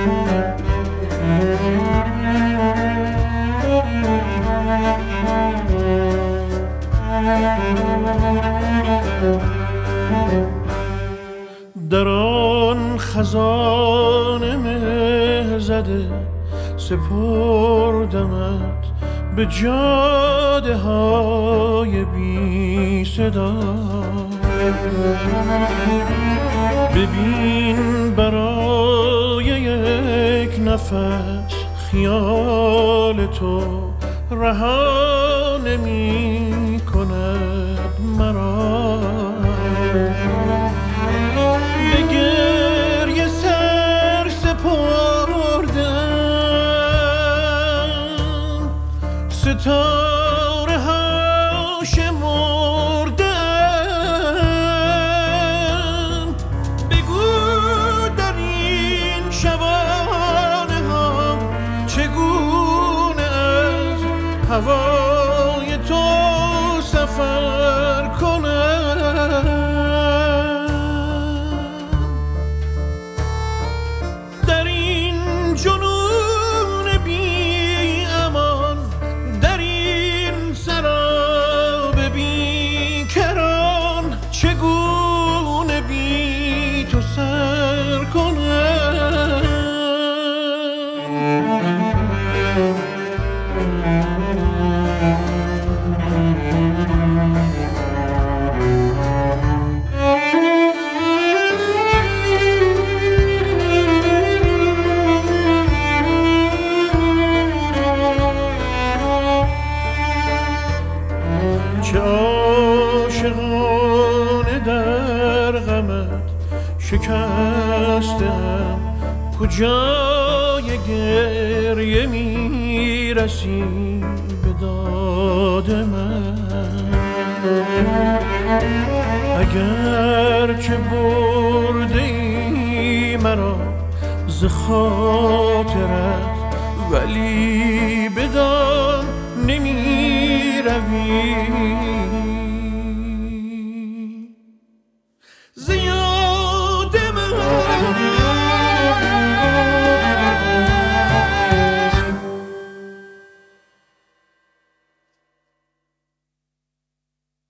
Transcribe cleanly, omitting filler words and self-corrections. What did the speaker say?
در آن خزان مه زده سپردمت به جاده های بی صدا. ببین برای یک نفس خیال تو رها نمی کند مرا. به گریه سر سپردم، ستاره ها شمردم. بگو در این شبانه ها چگونه از هوای تو سفر کنم. در این جنون بی امان، در این سراب بی کران، چگونه بی تو سر کنم. چه عاشقانه در غمت شکستم، کجای گریه می رسی به داد من. اگر چه برده ای مرا ز خاطرت، ولی بدان نمی روی